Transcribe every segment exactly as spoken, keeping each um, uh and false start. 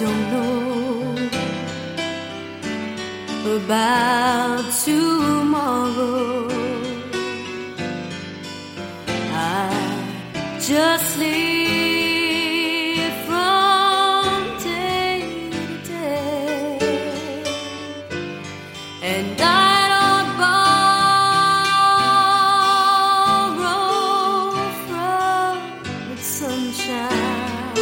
don't know about tomorrow. I just live from day to day, and I don't borrow from the sunshine,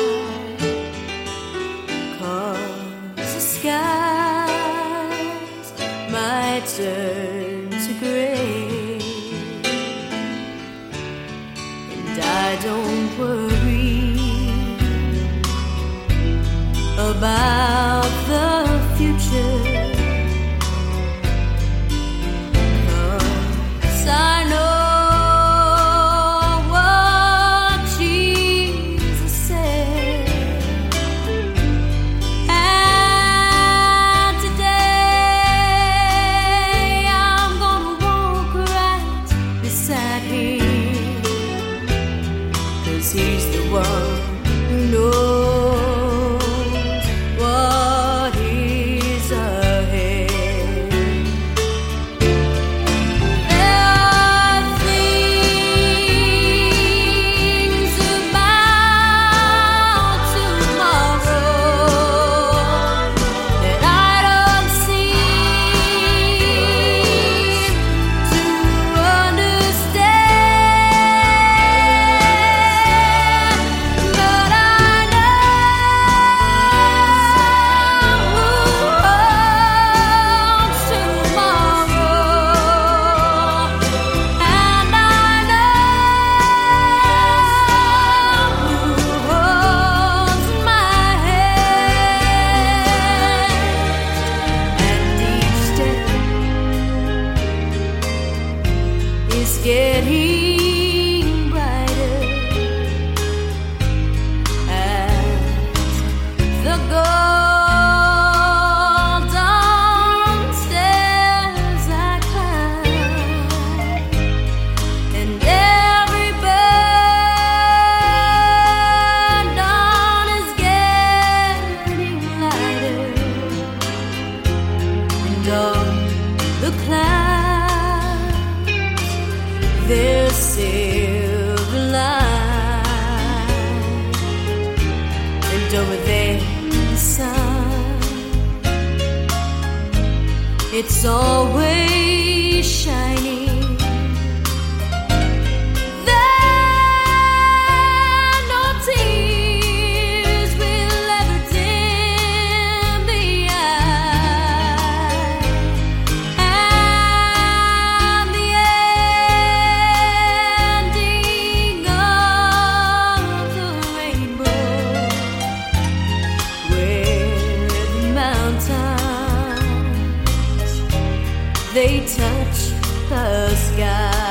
'cause the skies might turn to gray, and I don't worry about the future, 'cause I know what Jesus said. And today I'm gonna walk right beside him, 'cause he's the one who knows what is ahead. There are things about tomorrow that I don't seem to understand, but I know who owns tomorrow, and I know who holds my hand, and each step is getting brighter as the golden stairs I climb, and every burden is getting lighter, and on the clouds there's silver line, and over there the sun, it's always shining. There no tears will ever dim the eye, and the ending of the rainbow, where the mountains they touch the sky.